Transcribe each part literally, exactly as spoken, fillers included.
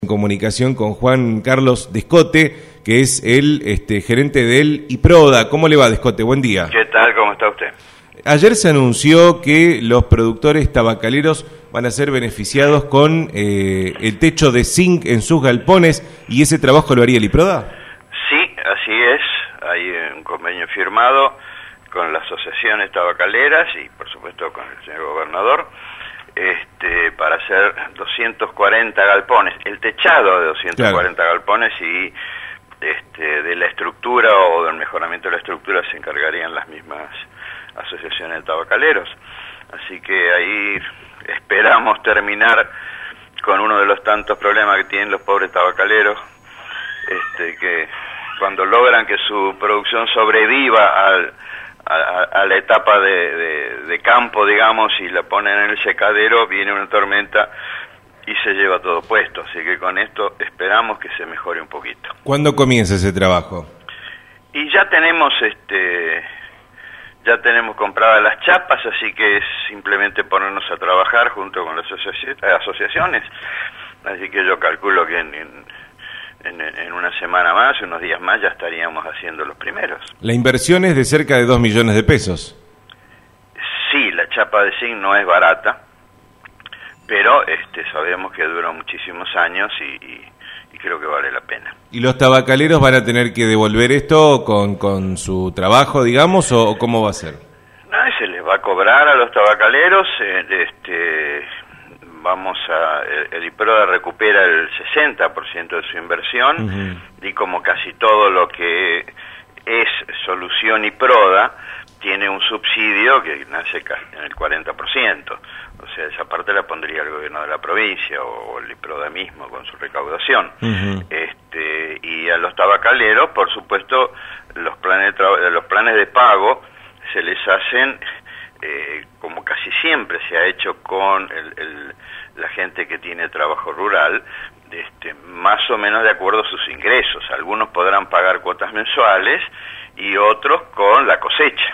En comunicación con Juan Carlos Descote, que es el este, gerente del IPRODA. ¿Cómo le va, Descote? Buen día. ¿Qué tal? ¿Cómo está usted? Ayer se anunció que los productores tabacaleros van a ser beneficiados con eh, el techo de zinc en sus galpones, y ese trabajo lo haría el IPRODA. Sí, así es. Hay un convenio firmado con las asociaciones tabacaleras y, por supuesto, con el señor gobernador, este, para hacer doscientos cuarenta galpones, el techado de doscientos cuarenta claro. galpones, y este, de la estructura o del mejoramiento de la estructura se encargarían las mismas asociaciones de tabacaleros. Así que ahí esperamos terminar con uno de los tantos problemas que tienen los pobres tabacaleros, este, que cuando logran que su producción sobreviva al A, a la etapa de, de, de campo, digamos, y la ponen en el secadero, viene una tormenta y se lleva todo puesto. Así que con esto esperamos que se mejore un poquito. ¿Cuándo comienza ese trabajo? Y ya tenemos este ya tenemos compradas las chapas, así que es simplemente ponernos a trabajar junto con las asoci asociaciones. Así que yo calculo que en, en En, en una semana más, unos días más, ya estaríamos haciendo los primeros. La inversión es de cerca de dos millones de pesos. Sí, la chapa de zinc no es barata, pero este, sabemos que dura muchísimos años y, y, y creo que vale la pena. ¿Y los tabacaleros van a tener que devolver esto con, con su trabajo, digamos, o, o cómo va a ser? No, se les va a cobrar a los tabacaleros, eh, este... vamos a, el, el IPRODA recupera el sesenta por ciento de su inversión, uh-huh. y como casi todo lo que es solución IPRODA, tiene un subsidio que nace en el cuarenta por ciento, o sea, esa parte la pondría el gobierno de la provincia o el IPRODA mismo con su recaudación. Uh-huh. este y a los tabacaleros, por supuesto, los planes de, los planes de pago se les hacen Eh, como casi siempre se ha hecho con el, el, la gente que tiene trabajo rural, este, más o menos de acuerdo a sus ingresos. Algunos podrán pagar cuotas mensuales y otros con la cosecha,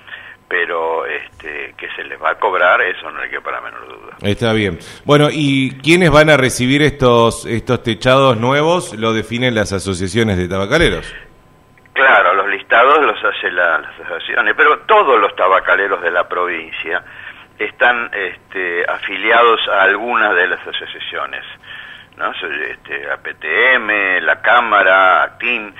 pero este, que se les va a cobrar, eso no hay que para menor duda. Está bien. Bueno, ¿y quiénes van a recibir estos, estos techados nuevos? Lo definen las asociaciones de tabacaleros. Claro, los listados los hace la, las asociaciones, pero todos los tabacaleros de la provincia están este, afiliados a algunas de las asociaciones, ¿no? Este, A P T M, la Cámara, ACTIN,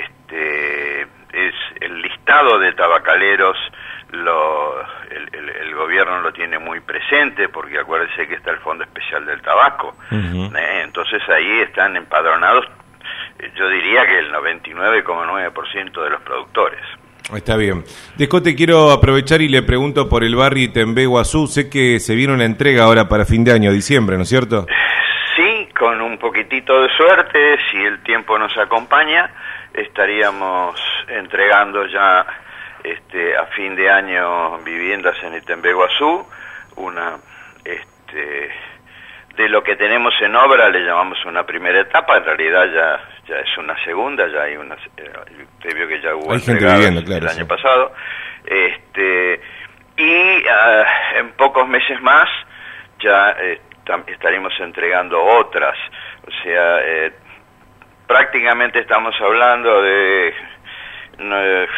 este, es el listado de tabacaleros, lo, el, el, el gobierno lo tiene muy presente, porque acuérdense que está el Fondo Especial del Tabaco, uh-huh. ¿eh? Entonces ahí están empadronados, yo diría que el noventa y nueve coma nueve por ciento de los productores. Está bien. Descote, quiero aprovechar y le pregunto por el barrio Itembé Guazú. Sé que se viene una entrega ahora para fin de año, diciembre, ¿no es cierto? Sí, con un poquitito de suerte, si el tiempo nos acompaña, estaríamos entregando ya este, a fin de año viviendas en Itembé Guazú. Una... este de lo que tenemos en obra le llamamos una primera etapa, en realidad ya ya es una segunda, ya hay una, eh, usted vio que ya hubo hay gente viviendo, claro, el año sí. pasado, este y uh, en pocos meses más ya eh, estaremos entregando otras, o sea, eh, prácticamente estamos hablando de eh,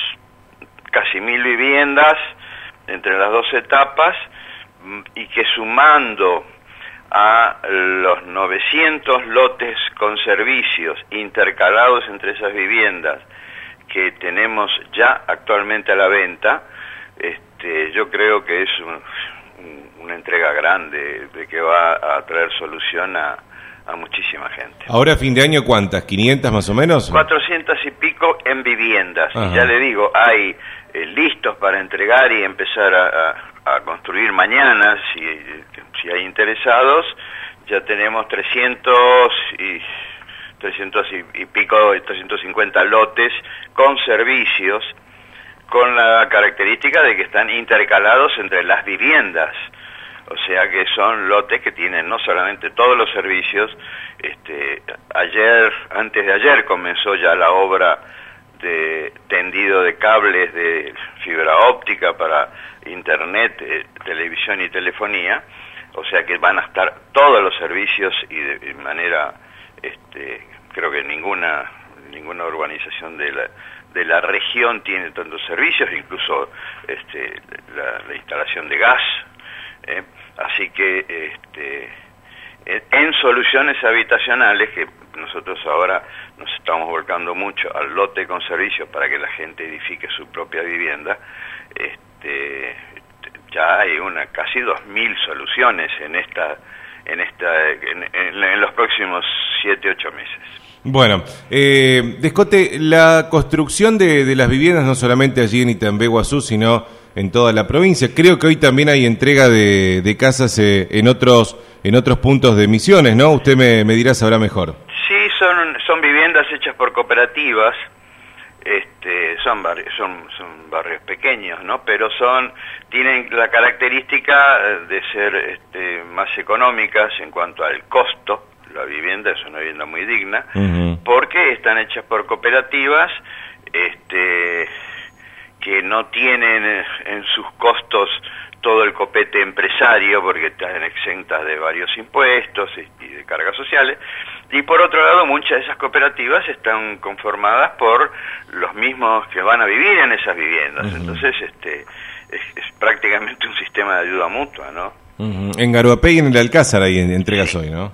casi mil viviendas entre las dos etapas, y que sumando a los novecientos lotes con servicios intercalados entre esas viviendas que tenemos ya actualmente a la venta, este, yo creo que es un, un, una entrega grande de que va a traer solución a, a muchísima gente. Ahora, fin de año, ¿cuántas? ¿quinientas más o menos? cuatrocientas y pico en viviendas. Ajá. Y ya le digo, hay eh, listos para entregar y empezar a, a, a construir mañana, si, si hay interesados. Ya tenemos trescientos y trescientos y, y pico, trescientos cincuenta lotes con servicios, con la característica de que están intercalados entre las viviendas. O sea que son lotes que tienen no solamente todos los servicios. Este, ayer, antes de ayer comenzó ya la obra de tendido de cables de fibra óptica para internet, eh, televisión y telefonía. o sea que van a estar todos los servicios y de, de manera, este, creo que ninguna ninguna urbanización de la de la región tiene tantos servicios, incluso este, la, la instalación de gas, ¿eh? Así que este, en soluciones habitacionales, que nosotros ahora nos estamos volcando mucho al lote con servicios para que la gente edifique su propia vivienda, este, ya hay una casi dos mil soluciones en esta en esta en, en, en los próximos siete ocho meses. Bueno, eh, Descote, la construcción de, de las viviendas no solamente allí en Itambé, Guazú, sino en toda la provincia. Creo que hoy también hay entrega de, de casas eh, en otros en otros puntos de Misiones, ¿no? Usted me, me dirá, sabrá mejor. Sí, son son viviendas hechas por cooperativas. Este, son barrios, son, son barrios pequeños, ¿no? Pero son, tienen la característica de ser este, más económicas en cuanto al costo. La vivienda es una vivienda muy digna, uh-huh. porque están hechas por cooperativas, este, que no tienen en sus costos todo el copete empresario, porque están exentas de varios impuestos y de cargas sociales. Y por otro lado, muchas de esas cooperativas están conformadas por los mismos que van a vivir en esas viviendas. Uh-huh. Entonces, este, es, es prácticamente un sistema de ayuda mutua, ¿no? Uh-huh. En Garuapé y en el Alcázar ahí entregas sí. hoy, ¿no?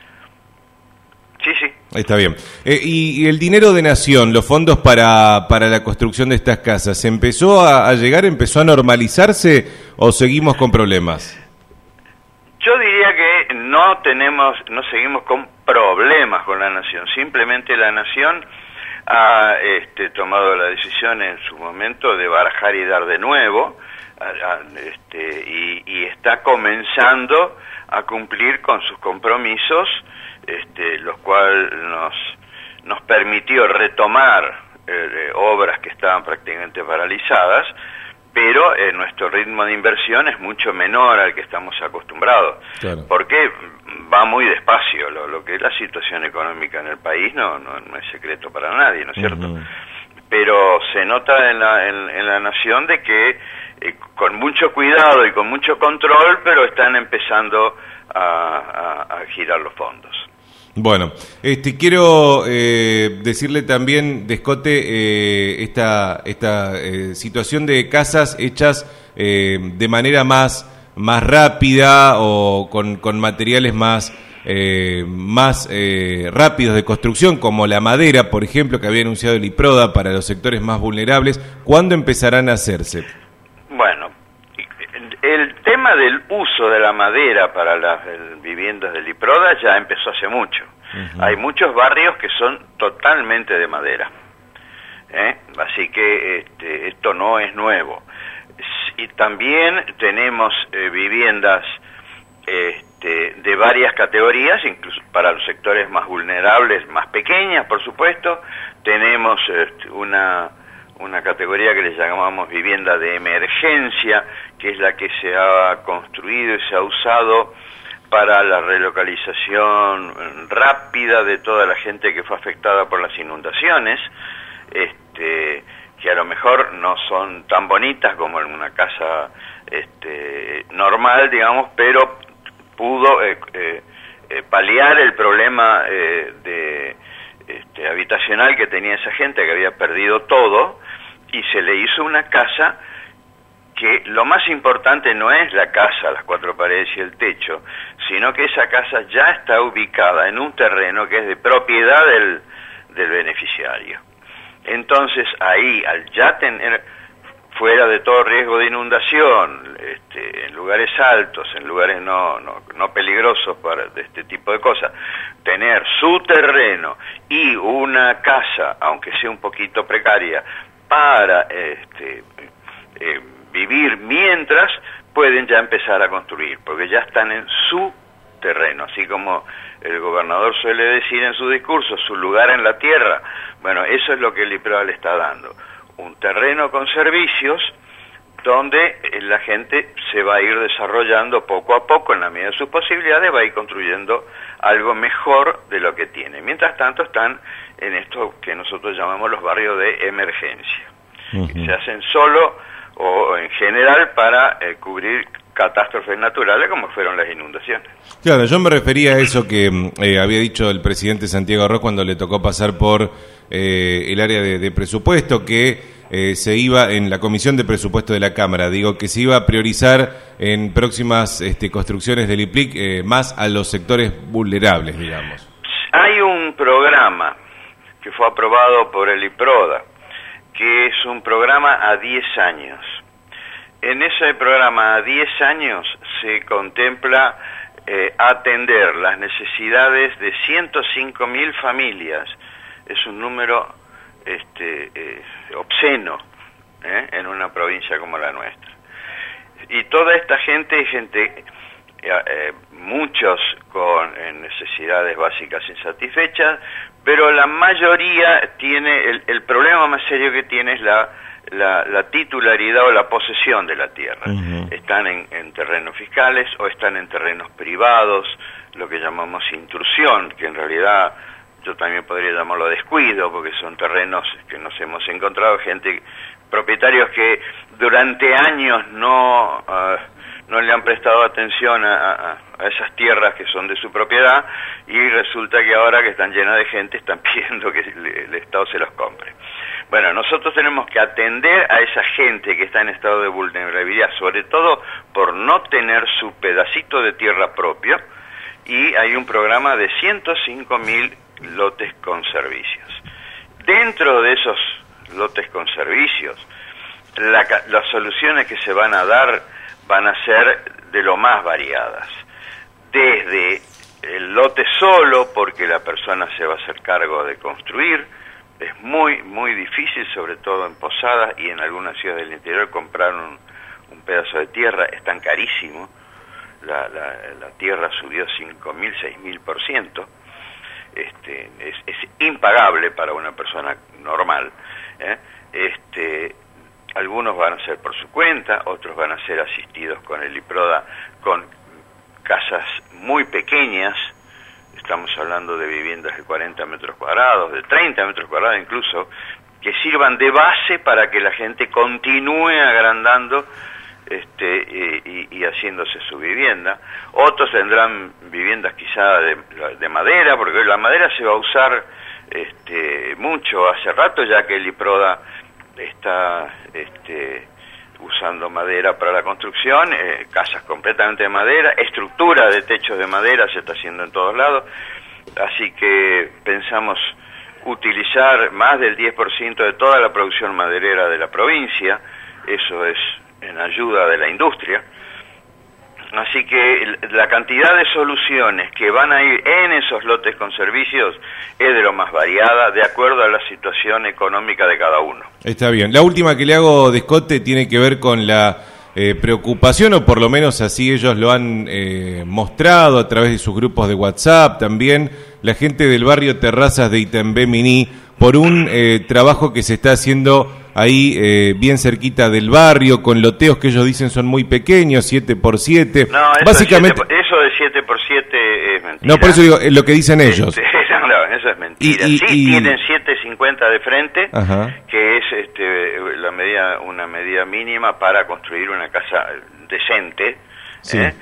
Sí, sí. Ahí está bien. Eh, y, y el dinero de Nación, los fondos para, para la construcción de estas casas, ¿empezó a, a llegar, empezó a normalizarse o seguimos con problemas? Yo diría que no tenemos, no seguimos con problemas con la Nación. Simplemente la Nación ha este, tomado la decisión en su momento de barajar y dar de nuevo, a, a, este, y, y está comenzando a cumplir con sus compromisos, este, los cuales nos, nos permitió retomar eh, obras que estaban prácticamente paralizadas, pero eh, nuestro ritmo de inversión es mucho menor al que estamos acostumbrados, claro. porque va muy despacio. Lo, lo que es la situación económica en el país no, no, no es secreto para nadie, ¿no es cierto? Uh-huh. Pero se nota en la, en, en la Nación de que eh, con mucho cuidado y con mucho control, pero están empezando a, a, a girar los fondos. Bueno, este quiero eh, decirle también, Descote, eh, esta esta eh, situación de casas hechas eh, de manera más más rápida o con, con materiales más eh, más eh, rápidos de construcción, como la madera, por ejemplo, que había anunciado el IPRODA para los sectores más vulnerables. ¿Cuándo empezarán a hacerse? Bueno, el tema del uso de la madera para las viviendas del IPRODA ya empezó hace mucho. Uh-huh. Hay muchos barrios que son totalmente de madera, ¿eh? Así que este, esto no es nuevo. Y también tenemos eh, viviendas este, de varias categorías, incluso para los sectores más vulnerables, más pequeñas, por supuesto. Tenemos este, una... una categoría que le llamamos vivienda de emergencia, que es la que se ha construido y se ha usado para la relocalización rápida de toda la gente que fue afectada por las inundaciones, este, que a lo mejor no son tan bonitas como en una casa este, normal, digamos, pero pudo eh, eh, eh, paliar el problema eh, de este, habitacional que tenía esa gente que había perdido todo, y se le hizo una casa que lo más importante no es la casa, las cuatro paredes y el techo, sino que esa casa ya está ubicada en un terreno que es de propiedad del, del beneficiario. Entonces ahí, al ya tener fuera de todo riesgo de inundación, este, en lugares altos, en lugares no, no, no peligrosos para de este tipo de cosas, tener su terreno y una casa, aunque sea un poquito precaria, para este, eh, vivir mientras, pueden ya empezar a construir, porque ya están en su terreno, así como el gobernador suele decir en su discurso, su lugar en la tierra. Bueno, eso es lo que el IPRODA le está dando, un terreno con servicios donde la gente se va a ir desarrollando poco a poco, en la medida de sus posibilidades, va a ir construyendo algo mejor de lo que tiene. Mientras tanto están en esto que nosotros llamamos los barrios de emergencia, uh-huh. que se hacen solo o en general para eh, cubrir catástrofes naturales como fueron las inundaciones. Claro, yo me refería a eso que eh, había dicho el presidente Santiago Arroz cuando le tocó pasar por eh, el área de, de presupuesto, que eh, se iba en la Comisión de Presupuesto de la Cámara, digo, que se iba a priorizar en próximas este, construcciones del I P L I C eh, más a los sectores vulnerables, digamos. Hay un programa que fue aprobado por el IPRODA, que es un programa a diez años. En ese programa a diez años se contempla eh, atender las necesidades de ciento cinco mil familias. Es un número este, eh, obsceno ¿eh? en una provincia como la nuestra. Y toda esta gente, gente eh, eh, muchos con eh, necesidades básicas insatisfechas, pero la mayoría tiene, el, el problema más serio que tiene es la La, la titularidad o la posesión de la tierra. Uh-huh. Están en, en terrenos fiscales o están en terrenos privados, lo que llamamos intrusión, que en realidad yo también podría llamarlo descuido, porque son terrenos que nos hemos encontrado, gente, propietarios que durante años no, uh, no le han prestado atención a, a, a esas tierras que son de su propiedad, y resulta que ahora que están llenas de gente están pidiendo que el, el Estado se los compre. Bueno, nosotros tenemos que atender a esa gente que está en estado de vulnerabilidad, sobre todo por no tener su pedacito de tierra propio, y hay un programa de ciento cinco mil lotes con servicios. Dentro de esos lotes con servicios, la, las soluciones que se van a dar van a ser de lo más variadas. Desde el lote solo, porque la persona se va a hacer cargo de construir. Es muy, muy difícil, sobre todo en Posadas y en algunas ciudades del interior, comprar un, un pedazo de tierra. Es tan carísimo. La, la, la tierra subió cinco mil, seis mil por ciento. Este, es, es impagable para una persona normal. ¿eh? Este, algunos van a ser por su cuenta, otros van a ser asistidos con el IPRODA, con casas muy pequeñas. Estamos hablando de viviendas de cuarenta metros cuadrados, de treinta metros cuadrados incluso, que sirvan de base para que la gente continúe agrandando este, y, y haciéndose su vivienda. Otros tendrán viviendas quizá de, de madera, porque la madera se va a usar este, mucho hace rato, ya que el IPRODA está este, usando madera para la construcción, eh, casas completamente de madera, estructura de techos de madera se está haciendo en todos lados, así que pensamos utilizar más del diez por ciento de toda la producción maderera de la provincia, eso es en ayuda de la industria, así que la cantidad de soluciones que van a ir en esos lotes con servicios es de lo más variada, de acuerdo a la situación económica de cada uno. Está bien. La última que le hago de escote tiene que ver con la eh, preocupación, o por lo menos así ellos lo han eh, mostrado a través de sus grupos de WhatsApp, también la gente del barrio Terrazas de Itembé Miní, por un eh, trabajo que se está haciendo ahí eh, bien cerquita del barrio, con loteos que ellos dicen son muy pequeños, siete por siete. No, eso, básicamente, de siete, eso de siete por siete es mentira. No, por eso digo, es lo que dicen ellos. No, no, eso es mentira. Y, y, sí y... tienen siete cincuenta de frente, Ajá. que es este, la medida, una medida mínima para construir una casa decente. Sí. ¿eh?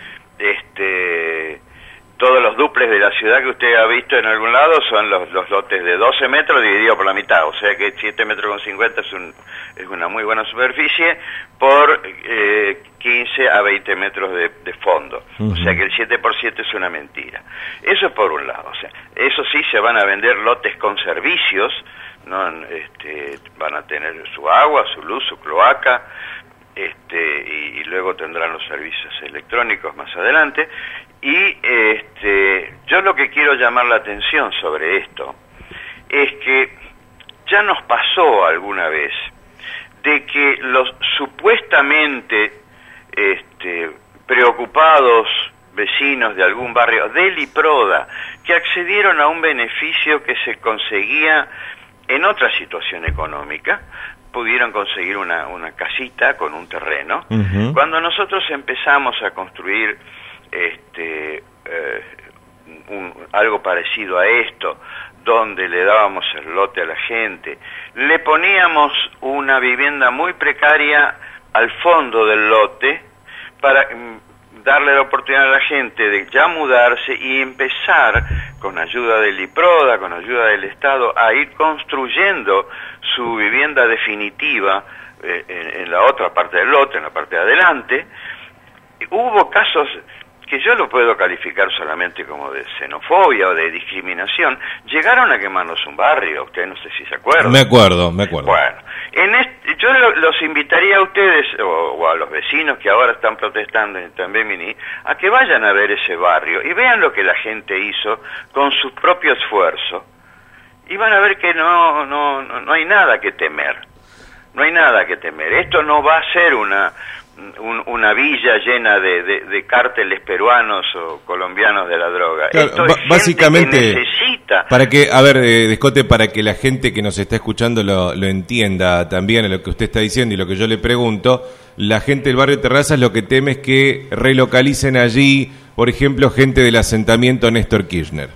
Este... Todos los duples de la ciudad que usted ha visto en algún lado son los, los lotes de doce metros divididos por la mitad, o sea que siete metros con cincuenta es, un, es una muy buena superficie por eh, quince a veinte metros de, de fondo, uh-huh. O sea que el siete por siete es una mentira. Eso es por un lado, o sea, eso sí, se van a vender lotes con servicios, ¿no? Este, van a tener su agua, su luz, su cloaca, este, y, y luego tendrán los servicios electrónicos más adelante. Y este, yo lo que quiero llamar la atención sobre esto es que ya nos pasó alguna vez de que los supuestamente este, preocupados vecinos de algún barrio del IPRODA que accedieron a un beneficio que se conseguía en otra situación económica, pudieron conseguir una, una casita con un terreno. Uh-huh. Cuando nosotros empezamos a construir este eh, un, algo parecido a esto, donde le dábamos el lote a la gente, le poníamos una vivienda muy precaria al fondo del lote para darle la oportunidad a la gente de ya mudarse y empezar, con ayuda del IPRODA, con ayuda del Estado, a ir construyendo su vivienda definitiva eh, en, en la otra parte del lote, en la parte de adelante. Hubo casos que yo lo puedo calificar solamente como de xenofobia o de discriminación. Llegaron a quemarnos un barrio, usted no sé si se acuerdan. Me acuerdo, me acuerdo. Bueno, en este, yo lo, los invitaría a ustedes, o, o a los vecinos que ahora están protestando en Tambemini, a que vayan a ver ese barrio y vean lo que la gente hizo con su propio esfuerzo. Y van a ver que no, no, no, no hay nada que temer. No hay nada que temer. Esto no va a ser una... Un, una villa llena de, de, de cárteles peruanos o colombianos de la droga. Claro, Esto es básicamente, gente que necesita... Para que, a ver, eh, Descote, para que la gente que nos está escuchando lo, lo entienda también lo que usted está diciendo y lo que yo le pregunto, la gente del barrio Terrazas lo que teme es que relocalicen allí, por ejemplo, gente del asentamiento Néstor Kirchner,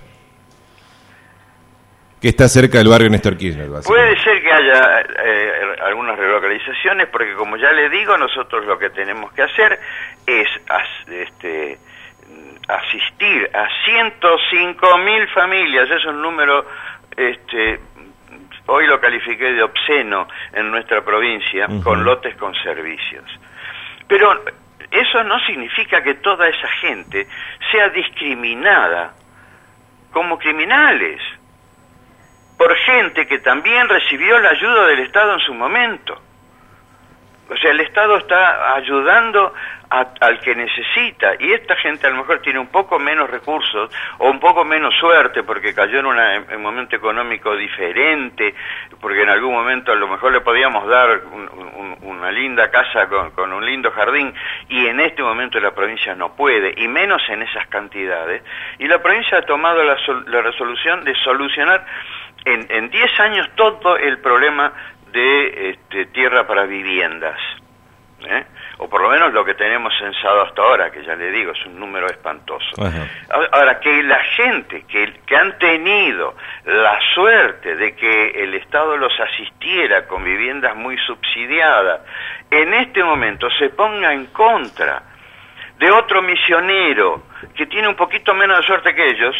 que está cerca del barrio Néstor Kirchner. Puede ser que haya eh, algunas relocalizaciones, porque como ya le digo, nosotros lo que tenemos que hacer es as, este, asistir a ciento cinco mil familias. Es un número, este, hoy lo califiqué de obsceno en nuestra provincia, uh-huh. con lotes con servicios. Pero eso no significa que toda esa gente sea discriminada como criminales por gente que también recibió la ayuda del Estado en su momento. O sea, el Estado está ayudando a, al que necesita, y esta gente a lo mejor tiene un poco menos recursos o un poco menos suerte porque cayó en, una, en un momento económico diferente, porque en algún momento a lo mejor le podíamos dar un, un, una linda casa con, con un lindo jardín, y en este momento la provincia no puede, y menos en esas cantidades, y la provincia ha tomado la, la resolución de solucionar en, en diez años todo el problema de este, tierra para viviendas, ¿eh? O por lo menos lo que tenemos censado hasta ahora, que ya le digo, es un número espantoso. Ajá. Ahora, que la gente que, que han tenido la suerte de que el Estado los asistiera con viviendas muy subsidiadas, en este momento se ponga en contra de otro misionero que tiene un poquito menos de suerte que ellos,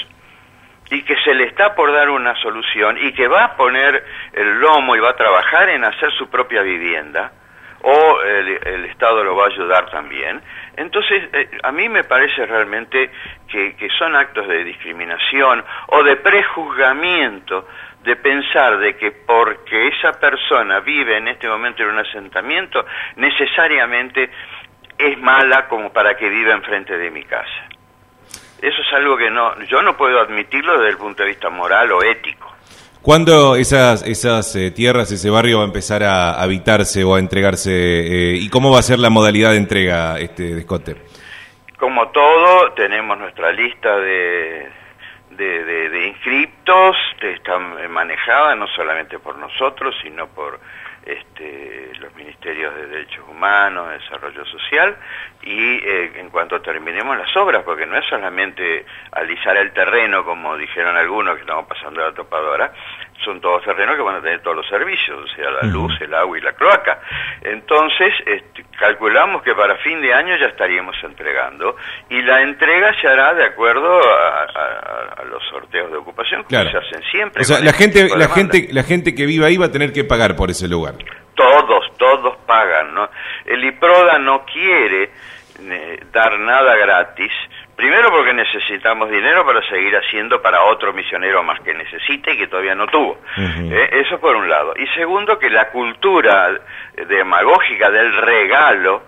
y que se le está por dar una solución, y que va a poner el lomo y va a trabajar en hacer su propia vivienda, o el, el Estado lo va a ayudar también. Entonces, eh, a mí me parece realmente que, que son actos de discriminación o de prejuzgamiento, de pensar de que porque esa persona vive en este momento en un asentamiento, necesariamente es mala como para que viva enfrente de mi casa. Eso es algo que no, yo no puedo admitirlo desde el punto de vista moral o ético. ¿Cuándo esas esas eh, tierras, ese barrio va a empezar a habitarse o a entregarse? Eh, ¿Y cómo va a ser la modalidad de entrega, este Descote? Como todo, tenemos nuestra lista de, de, de, de inscriptos, que están manejadas no solamente por nosotros, sino por este, los ministerios de Derechos Humanos, Desarrollo Social, y eh, en cuanto terminemos las obras, porque no es solamente alisar el terreno, como dijeron algunos que estamos pasando la topadora, son todos terrenos que van a tener todos los servicios, o sea, la luz, el agua y la cloaca. Entonces, este, calculamos que para fin de año ya estaríamos entregando, y la entrega se hará de acuerdo a, a, a los sorteos de ocupación, que claro. se hacen siempre. O sea, la gente, la gente, la gente que viva ahí va a tener que pagar por ese lugar. Todos, todos pagan, ¿no? El IPRODA no quiere eh, dar nada gratis, primero porque necesitamos dinero para seguir haciendo para otro misionero más que necesite y que todavía no tuvo. Uh-huh. eh, eso por un lado. Y segundo, que la cultura demagógica del regalo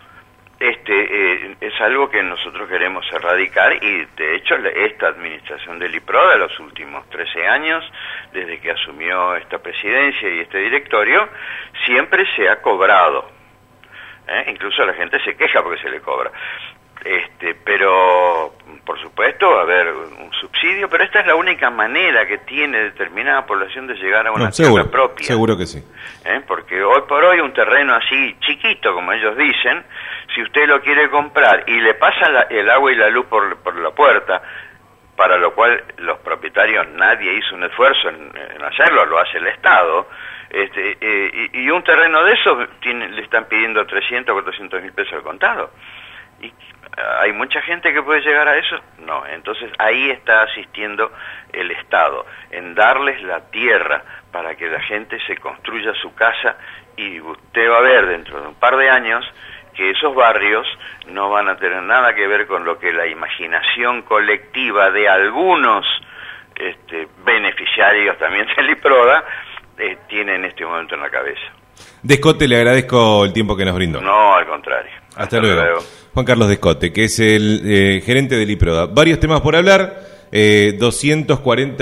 este eh, es algo que nosotros queremos erradicar, y de hecho esta administración del IPRODA, los últimos trece años, desde que asumió esta presidencia y este directorio, siempre se ha cobrado. ¿Eh? Incluso la gente se queja porque se le cobra. Este, pero por supuesto va a haber un subsidio, pero esta es la única manera que tiene determinada población de llegar a una no, seguro, tierra propia. Seguro que sí. ¿Eh? Porque hoy por hoy un terreno así chiquito, como ellos dicen, si usted lo quiere comprar y le pasa la, el agua y la luz por, por la puerta, para lo cual los propietarios, nadie hizo un esfuerzo en, en hacerlo, lo hace el Estado, este, eh, y, y un terreno de esos tiene, le están pidiendo trescientos, cuatrocientos mil pesos al contado. ¿Y hay mucha gente que puede llegar a eso? No. Entonces ahí está asistiendo el Estado, en darles la tierra para que la gente se construya su casa, y usted va a ver dentro de un par de años que esos barrios no van a tener nada que ver con lo que la imaginación colectiva de algunos este, beneficiarios también del IPRODA eh, tiene en este momento en la cabeza. Descote, le agradezco el tiempo que nos brindó. No, al contrario. Hasta, Hasta luego. luego. Juan Carlos Descote, que es el eh, gerente del IPRODA. Varios temas por hablar, eh, doscientos cuarenta